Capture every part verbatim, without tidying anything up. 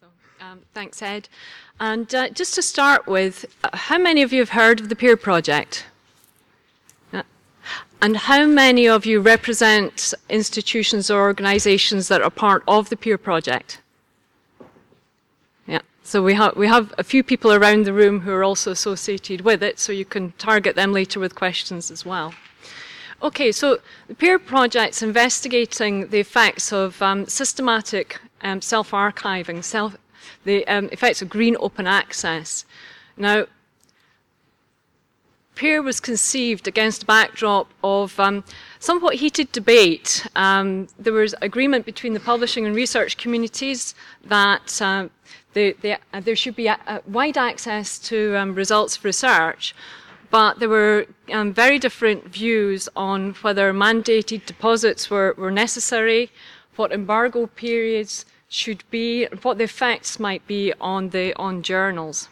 So, um, thanks, Ed. And uh, just to start with, uh, how many of you have heard of the PEER project? Yeah. And how many of you represent institutions or organisations that are part of the PEER project? Yeah. So we have we have a few people around the room who are also associated with it, so you can target them later with questions as well. Okay, so the PEER project's investigating the effects of um, systematic um, self-archiving, self, the um, effects of green open access. Now, PEER was conceived against a backdrop of um, somewhat heated debate. Um, there was agreement between the publishing and research communities that uh, the, the, uh, there should be a, a wide access to um, results of research. But there were um, very different views on whether mandated deposits were, were necessary, what embargo periods should be, and what the effects might be on, the, on journals.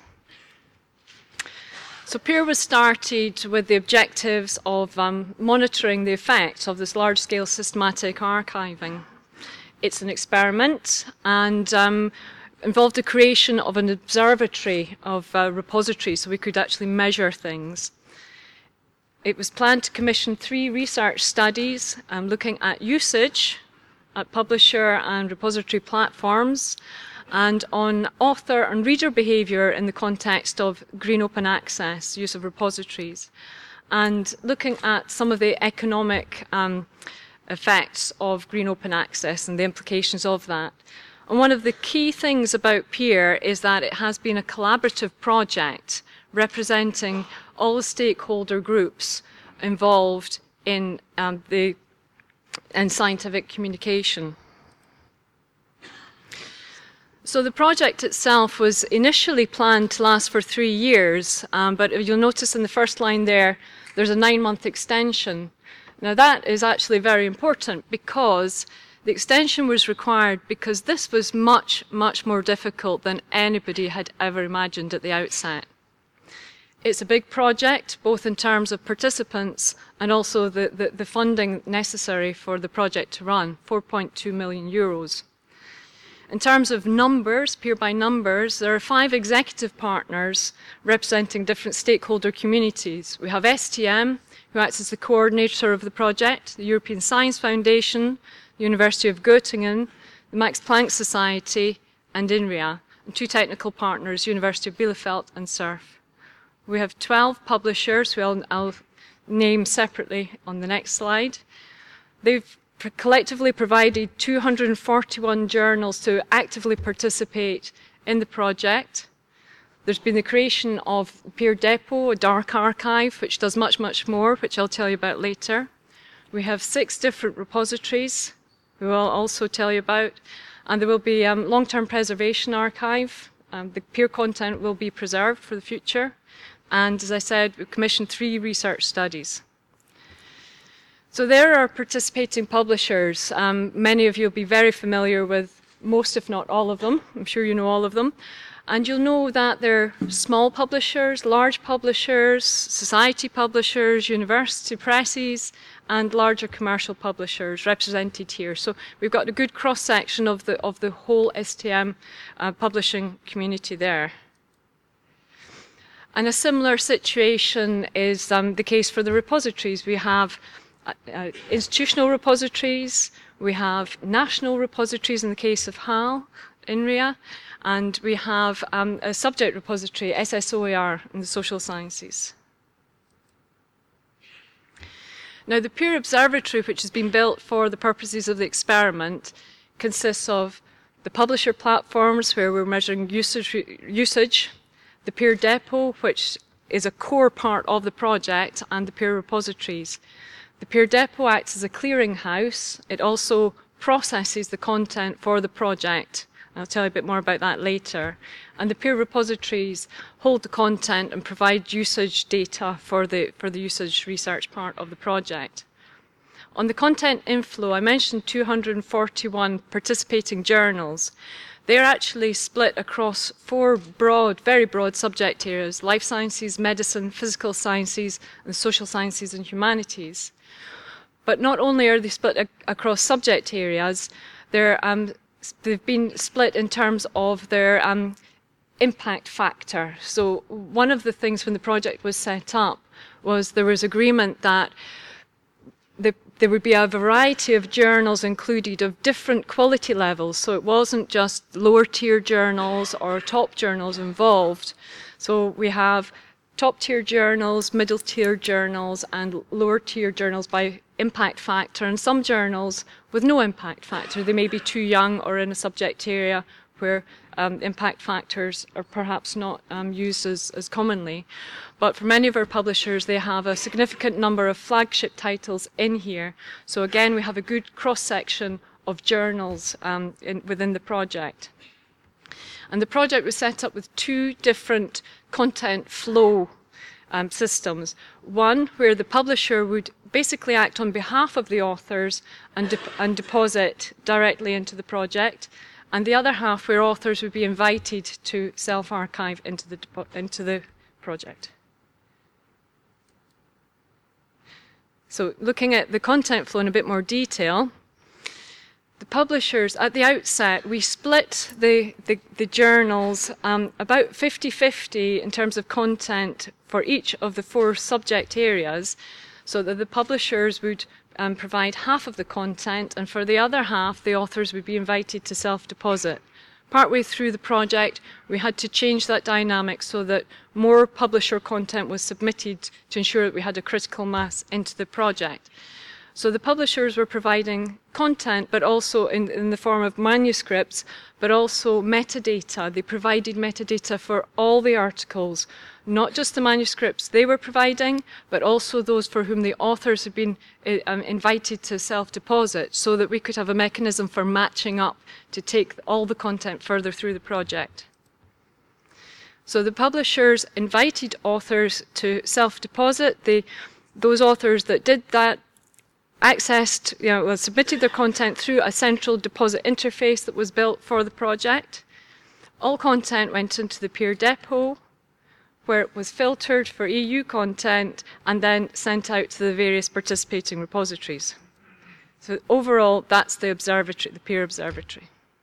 So PEER was started with the objectives of um, monitoring the effects of this large-scale systematic archiving. It's an experiment, and um, involved the creation of an observatory of uh, repositories so we could actually measure things. It was planned to commission three research studies um, looking at usage, at publisher and repository platforms, and on author and reader behaviour in the context of green open access, use of repositories, and looking at some of the economic um, effects of green open access and the implications of that. And one of the key things about PEER is that it has been a collaborative project representing all the stakeholder groups involved in um, the in scientific communication. So the project itself was initially planned to last for three years, um, but you'll notice in the first line there, there's a nine-month extension. Now that is actually very important because the extension was required because this was much, much more difficult than anybody had ever imagined at the outset. It's a big project, both in terms of participants and also the, the, the funding necessary for the project to run, four point two million euros. In terms of numbers, PEER by numbers, there are five executive partners representing different stakeholder communities. We have S T M, who acts as the coordinator of the project, the European Science Foundation, the University of Göttingen, the Max Planck Society, and INRIA, and two technical partners, University of Bielefeld and C E R F. We have twelve publishers, who I'll, I'll name separately on the next slide. They've collectively provided two hundred forty-one journals to actively participate in the project. There's been the creation of PEER Depot, a dark archive, which does much, much more, which I'll tell you about later. We have six different repositories, who I'll also tell you about, and there will be a um, long-term preservation archive. Um, the PEER content will be preserved for the future. And as I said, we commissioned three research studies. So there are participating publishers. Um, many of you will be very familiar with most, if not all of them. I'm sure you know all of them. And you'll know that they're small publishers, large publishers, society publishers, university presses, and larger commercial publishers represented here. So we've got a good cross-section of the, of the whole S T M uh, publishing community there. And a similar situation is um, the case for the repositories. We have uh, uh, institutional repositories, we have national repositories in the case of H A L, INRIA, and we have um, a subject repository, S S O E R, in the social sciences. Now, the PEER Observatory, which has been built for the purposes of the experiment, consists of the publisher platforms, where we're measuring usage, usage the PEER Depot, which is a core part of the project, and the PEER repositories. The PEER Depot acts as a clearinghouse. It also processes the content for the project. I'll tell you a bit more about that later. And the PEER repositories hold the content and provide usage data for the, for the usage research part of the project. On the content inflow, I mentioned two hundred forty-one participating journals. They're actually split across four broad, very broad subject areas: life sciences, medicine, physical sciences, and social sciences and humanities. But not only are they split ac across subject areas, they're um, they've been split in terms of their um, impact factor. So one of the things when the project was set up was there was agreement that the, there would be a variety of journals included of different quality levels. So it wasn't just lower tier journals or top journals involved. So we have top tier journals, middle tier journals, and lower tier journals by impact factor, and some journals with no impact factor. They may be too young or in a subject area where um, impact factors are perhaps not um, used as, as commonly. But for many of our publishers, they have a significant number of flagship titles in here. So again, we have a good cross-section of journals um, in, within the project. And the project was set up with two different content flow um, systems. One where the publisher would basically act on behalf of the authors and, de and deposit directly into the project, and the other half where authors would be invited to self-archive into the, into the project. So looking at the content flow in a bit more detail, the publishers, at the outset, we split the, the, the journals um, about fifty fifty in terms of content for each of the four subject areas, so that the publishers would um, provide half of the content, and for the other half, the authors would be invited to self-deposit. Partway through the project, we had to change that dynamic so that more publisher content was submitted to ensure that we had a critical mass into the project. So the publishers were providing content, but also in, in the form of manuscripts, but also metadata. They provided metadata for all the articles, not just the manuscripts they were providing, but also those for whom the authors had been uh, um, invited to self-deposit, so that we could have a mechanism for matching up to take all the content further through the project. So the publishers invited authors to self-deposit. They, those authors that did that accessed, you know, well, submitted their content through a central deposit interface that was built for the project. All content went into the peer depot, where it was filtered for E U content and then sent out to the various participating repositories. So overall, that's the observatory, the peer observatory.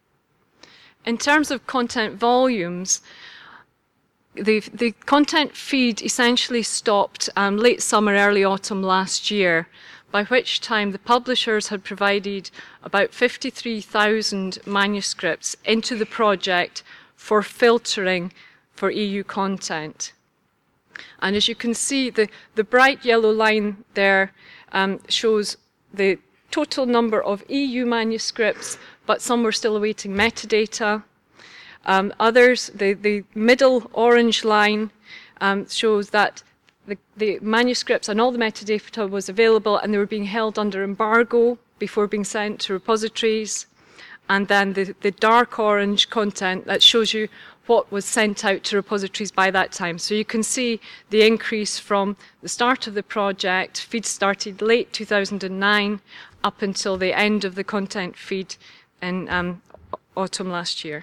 In terms of content volumes, the, the content feed essentially stopped um, late summer, early autumn last year, by which time the publishers had provided about fifty-three thousand manuscripts into the project for filtering for E U content. And as you can see, the, the bright yellow line there um, shows the total number of E U manuscripts, but some were still awaiting metadata. Um, others, the, the middle orange line um, shows that The, the manuscripts and all the metadata was available, and they were being held under embargo before being sent to repositories. And then the, the dark orange content that shows you what was sent out to repositories by that time. So you can see the increase from the start of the project. Feed started late two thousand nine up until the end of the content feed in um, autumn last year.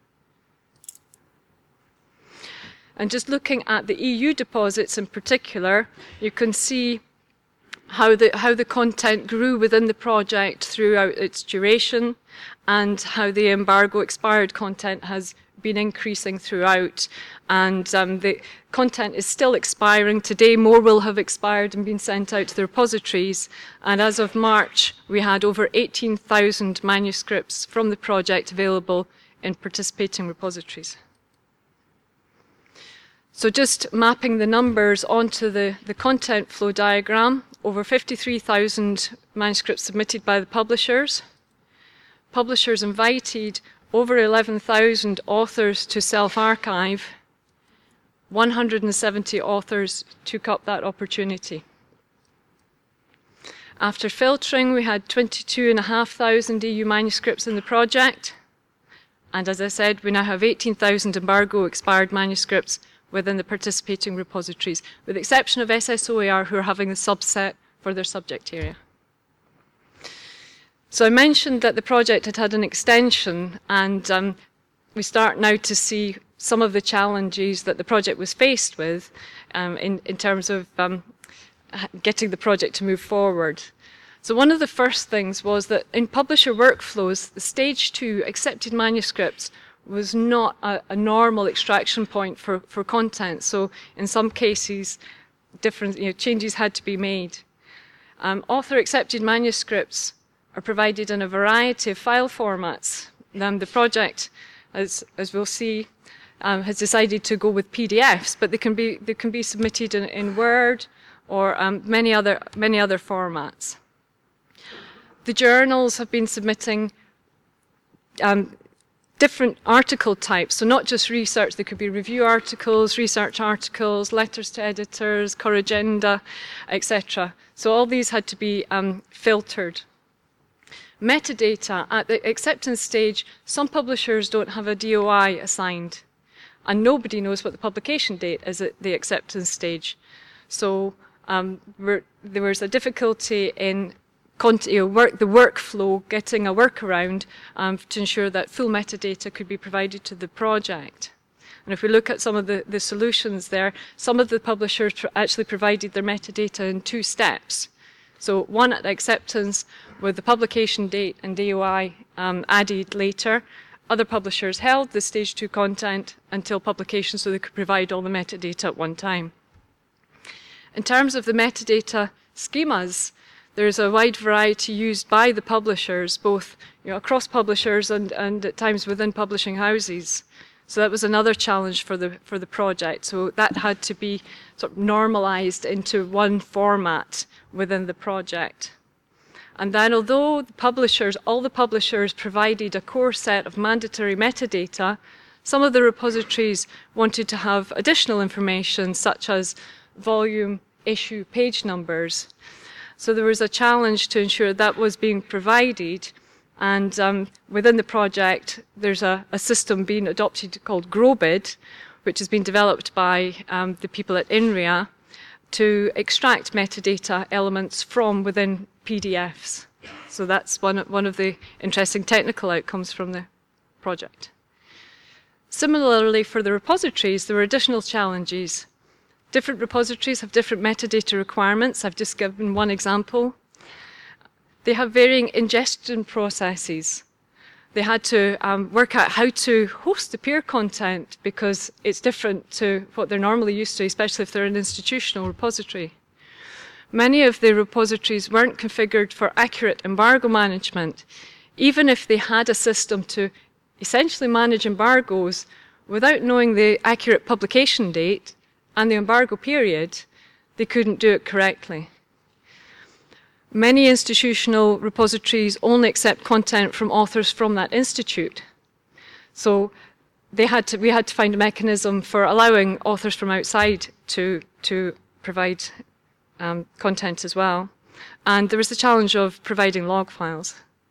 And just looking at the E U deposits in particular, you can see how the, how the content grew within the project throughout its duration, and how the embargo expired content has been increasing throughout. And um, the content is still expiring. Today, more will have expired and been sent out to the repositories. And as of March, we had over eighteen thousand manuscripts from the project available in participating repositories. So just mapping the numbers onto the, the content flow diagram, over fifty-three thousand manuscripts submitted by the publishers. Publishers invited over eleven thousand authors to self-archive. one hundred seventy authors took up that opportunity. After filtering, we had twenty-two thousand five hundred E U manuscripts in the project. And as I said, we now have eighteen thousand embargo expired manuscripts within the participating repositories, with the exception of S S O A R, who are having a subset for their subject area. So I mentioned that the project had had an extension, and um, we start now to see some of the challenges that the project was faced with um, in, in terms of um, getting the project to move forward. So one of the first things was that in publisher workflows, the stage two accepted manuscripts was not a, a normal extraction point for, for content. So in some cases, different you know, changes had to be made. Um, author-accepted manuscripts are provided in a variety of file formats. Um, the project, as, as we'll see, um, has decided to go with P D Fs, but they can be, they can be submitted in, in Word or um, many, other, many other formats. The journals have been submitting um, different article types, so not just research, there could be review articles, research articles, letters to editors, core agenda, et cetera. So all these had to be um, filtered. Metadata, at the acceptance stage, some publishers don't have a D O I assigned, and nobody knows what the publication date is at the acceptance stage. So um, there was a difficulty in You know, work, the workflow, getting a workaround um, to ensure that full metadata could be provided to the project. And if we look at some of the, the solutions there, some of the publishers actually provided their metadata in two steps. So one at acceptance with the publication date and D O I um, added later. Other publishers held the stage two content until publication so they could provide all the metadata at one time. In terms of the metadata schemas, there's a wide variety used by the publishers, both you know, across publishers and, and at times within publishing houses. So that was another challenge for the, for the project. So that had to be sort of normalized into one format within the project. And then although the publishers, all the publishers provided a core set of mandatory metadata, some of the repositories wanted to have additional information such as volume, issue, page numbers. So there was a challenge to ensure that was being provided, and um, within the project there's a, a system being adopted called GrowBid, which has been developed by um, the people at INRIA to extract metadata elements from within P D Fs. So that's one, one of the interesting technical outcomes from the project. Similarly, for the repositories, there were additional challenges. Different repositories have different metadata requirements. I've just given one example. They have varying ingestion processes. They had to um, work out how to host the peer content because it's different to what they're normally used to, especially if they're an institutional repository. Many of the repositories weren't configured for accurate embargo management, even if they had a system to essentially manage embargoes without knowing the accurate publication date and the embargo period, they couldn't do it correctly. Many institutional repositories only accept content from authors from that institute. So they had to, we had to find a mechanism for allowing authors from outside to, to provide um, content as well. And there was the challenge of providing log files.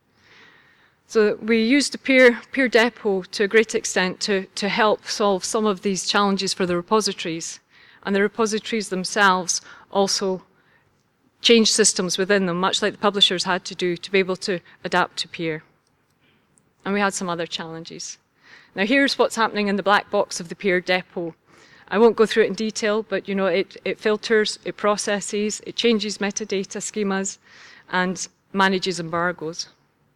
So we used the peer, peer depot to a great extent to, to help solve some of these challenges for the repositories. And the repositories themselves also changed systems within them, much like the publishers had to do to be able to adapt to peer. And we had some other challenges. Now here's what's happening in the black box of the peer depot. I won't go through it in detail, but you know, it, it filters, it processes, it changes metadata schemas, and manages embargoes.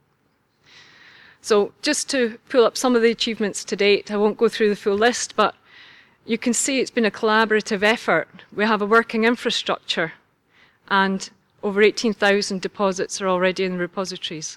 So just to pull up some of the achievements to date, I won't go through the full list, but you can see it's been a collaborative effort. We have a working infrastructure, and over eighteen thousand deposits are already in the repositories.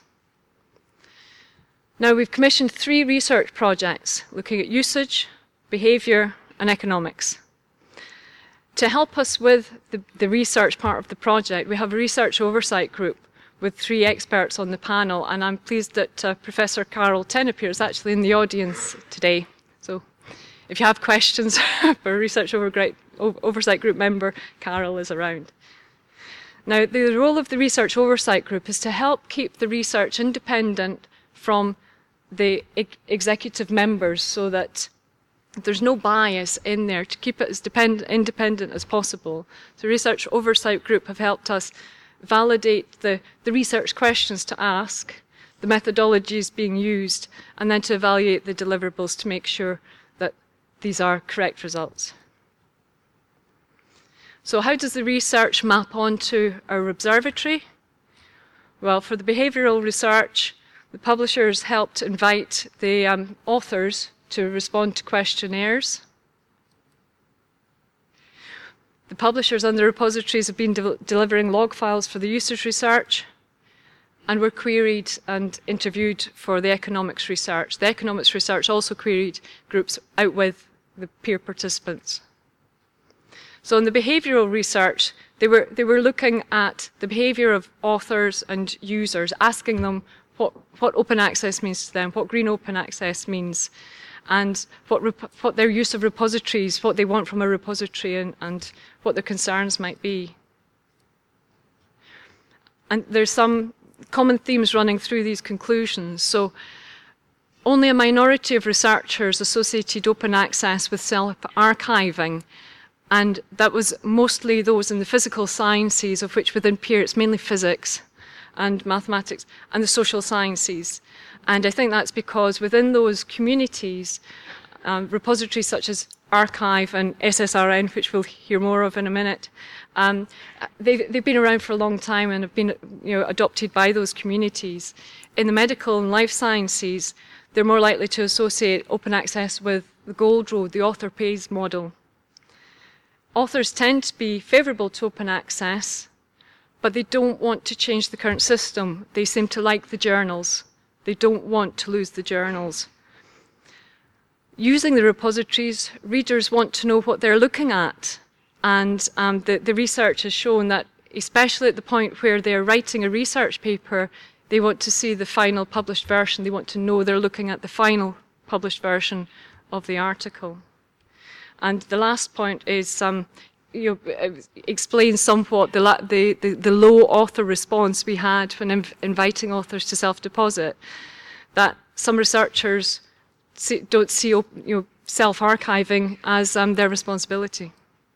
Now we've commissioned three research projects looking at usage, behaviour and economics. To help us with the, the research part of the project, we have a research oversight group with three experts on the panel, and I'm pleased that uh, Professor Carol Tenopir is actually in the audience today. So if you have questions for a research oversight group member, Carol is around. Now, the role of the research oversight group is to help keep the research independent from the executive members so that there's no bias in there, to keep it as depend independent as possible. The research oversight group have helped us validate the, the research questions to ask, the methodologies being used, and then to evaluate the deliverables to make sure that these are correct results. So how does the research map onto our observatory? Well, for the behavioural research, the publishers helped invite the um, authors to respond to questionnaires. The publishers and the repositories have been de delivering log files for the usage research, and were queried and interviewed for the economics research. The economics research also queried groups out with the peer participants. So in the behavioural research, they were, they were looking at the behaviour of authors and users, asking them what, what open access means to them, what green open access means, and what, what their use of repositories, what they want from a repository, and, and what their concerns might be. And there's some common themes running through these conclusions. So only a minority of researchers associated open access with self-archiving, and that was mostly those in the physical sciences, of which within peer it's mainly physics and mathematics and the social sciences. And I think that's because within those communities, um, repositories such as Archive and S S R N, which we'll hear more of in a minute, um, they've, they've been around for a long time and have been, you know, adopted by those communities. In the medical and life sciences, they're more likely to associate open access with the Gold Road, the author pays model. Authors tend to be favourable to open access, but they don't want to change the current system. They seem to like the journals. They don't want to lose the journals. Using the repositories, readers want to know what they're looking at. And um, the, the research has shown that, especially at the point where they're writing a research paper, they want to see the final published version. They want to know they're looking at the final published version of the article. And the last point is, um, you know, explain somewhat the, the, the, the low author response we had when inv inviting authors to self-deposit, that some researchers see, don't see, you know, self-archiving as um, their responsibility.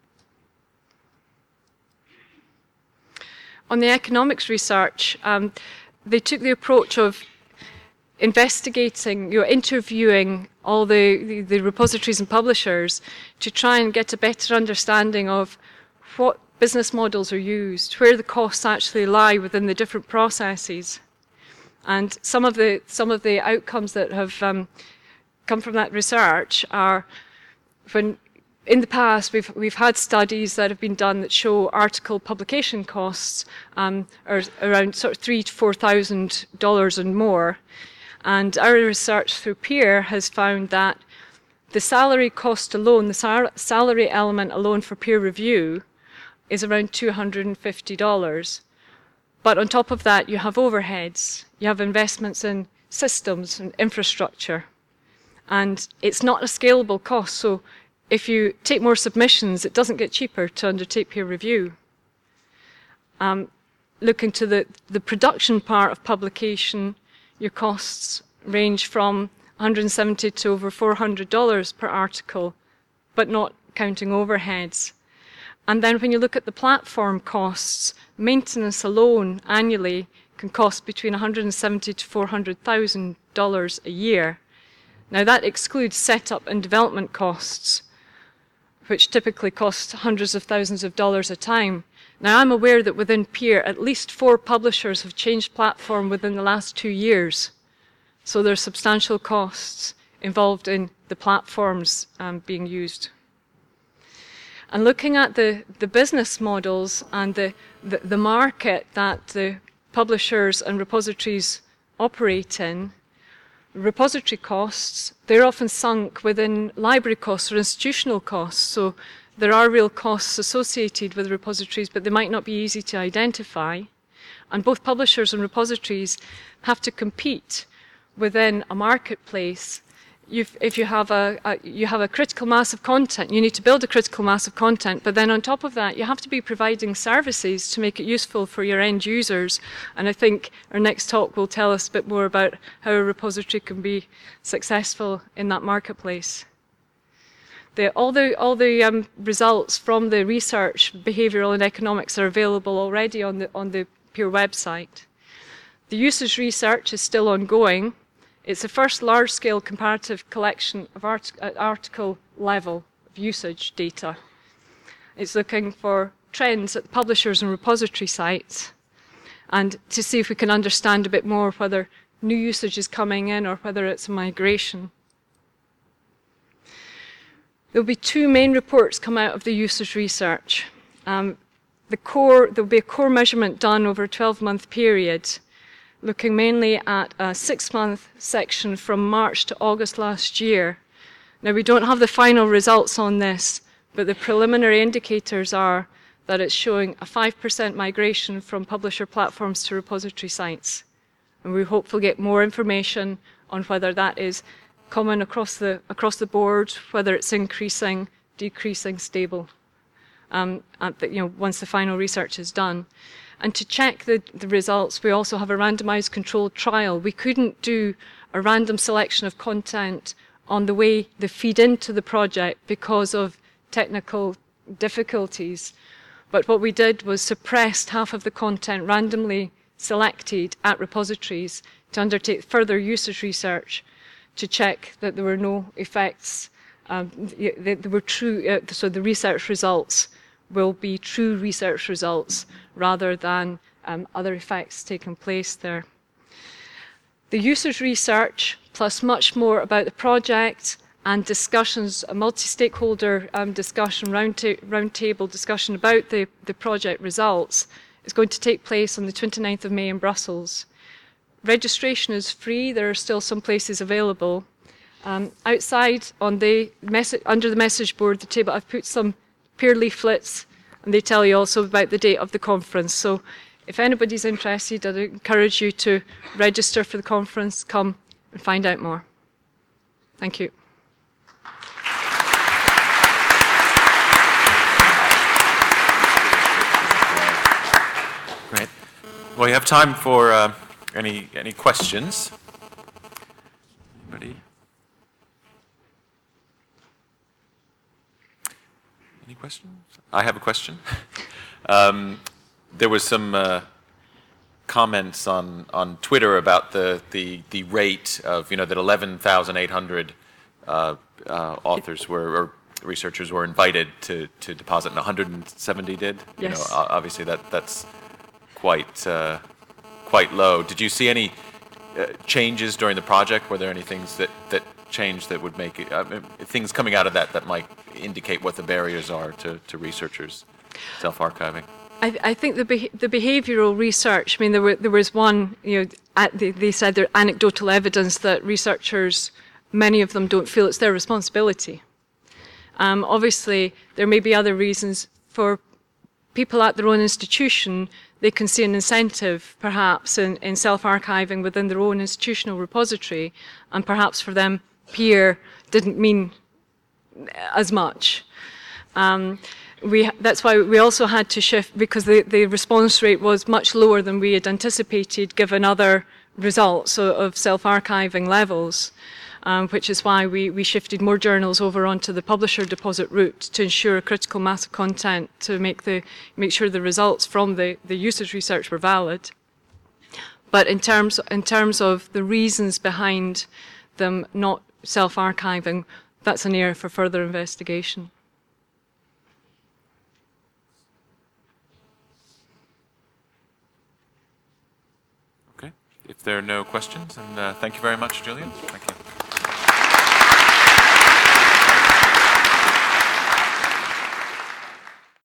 On the economics research, um, they took the approach of investigating, you know, interviewing all the, the, the repositories and publishers to try and get a better understanding of what business models are used, where the costs actually lie within the different processes. And some of the, some of the outcomes that have um, come from that research are, when in the past we've, we've had studies that have been done that show article publication costs um, are around sort of three to four thousand dollars and more. And our research through peer has found that the salary cost alone, the sal salary element alone for peer review, is around two hundred fifty dollars. But on top of that, you have overheads, you have investments in systems and infrastructure. And it's not a scalable cost, so if you take more submissions, it doesn't get cheaper to undertake peer review. Um, looking to the, the production part of publication, your costs range from one hundred seventy dollars to over four hundred dollars per article, but not counting overheads. And then when you look at the platform costs, maintenance alone annually can cost between one hundred seventy thousand to four hundred thousand dollars a year. Now that excludes setup and development costs, which typically cost hundreds of thousands of dollars a time. Now I'm aware that within peer, at least four publishers have changed platform within the last two years. So there are substantial costs involved in the platforms um, being used. And looking at the, the business models and the, the, the market that the publishers and repositories operate in, repository costs, they're often sunk within library costs or institutional costs. So there are real costs associated with repositories, but they might not be easy to identify. And both publishers and repositories have to compete within a marketplace. You've, if you have a, a, you have a critical mass of content, you need to build a critical mass of content, but then on top of that, you have to be providing services to make it useful for your end users. And I think our next talk will tell us a bit more about how a repository can be successful in that marketplace. The, all the, all the um, results from the research, behavioural and economics, are available already on the, on the peer website. The usage research is still ongoing. It's the first large-scale comparative collection of art at article level of usage data. It's looking for trends at the publishers and repository sites. and to see if we can understand a bit more whether new usage is coming in or whether it's a migration. There will be two main reports come out of the usage research. Um, the core, there will be a core measurement done over a twelve-month period, looking mainly at a six-month section from March to August last year. Now, we don't have the final results on this, but the preliminary indicators are that it's showing a five percent migration from publisher platforms to repository sites. And we hope we'll get more information on whether that is common across the, across the board, whether it's increasing, decreasing, stable, um, at the, you know, once the final research is done. And to check the, the results, we also have a randomized controlled trial. We couldn't do a random selection of content on the way they feed into the project because of technical difficulties. But what we did was suppressed half of the content randomly selected at repositories to undertake further usage research to check that there were no effects, um, they, they were true, uh, so the research results will be true research results rather than um, other effects taking place there. The usage research, plus much more about the project and discussions, a multi-stakeholder um, discussion, roundtable round discussion about the, the project results, is going to take place on the twenty-ninth of May in Brussels. Registration is free. There are still some places available. Um, outside on the message, under the message board, the table, I've put some peer leaflets, and they tell you also about the date of the conference. So if anybody's interested, I'd encourage you to register for the conference, come and find out more. Thank you. Great. Well, you have time for uh, any any questions. Anybody? Any questions? I have a question. um, there was some uh, comments on on Twitter about the the the rate of, you know, that eleven thousand eight hundred uh, uh, authors were or researchers were invited to to deposit, and one hundred seventy did. Yes. You know, obviously that that's quite uh, quite low. Did you see any uh, changes during the project? Were there any things that that changed that would make it, uh, things coming out of that that might indicate what the barriers are to, to researchers self-archiving? I, I think the be the behavioural research. I mean, there were there was one. You know, at the, they said there anecdotal evidence that researchers, many of them, don't feel it's their responsibility. Um, obviously, there may be other reasons for people at their own institution. They can see an incentive, perhaps, in, in self-archiving within their own institutional repository, and perhaps for them, peer didn't mean as much. Um, we, that's why we also had to shift, because the, the response rate was much lower than we had anticipated, given other results of, of self-archiving levels. Um, which is why we, we shifted more journals over onto the publisher deposit route to ensure a critical mass of content to make the make sure the results from the, the usage research were valid. But in terms in terms of the reasons behind them not self-archiving, that's an area for further investigation. Okay. If there are no questions, and uh, thank you very much, Julian. Thank you.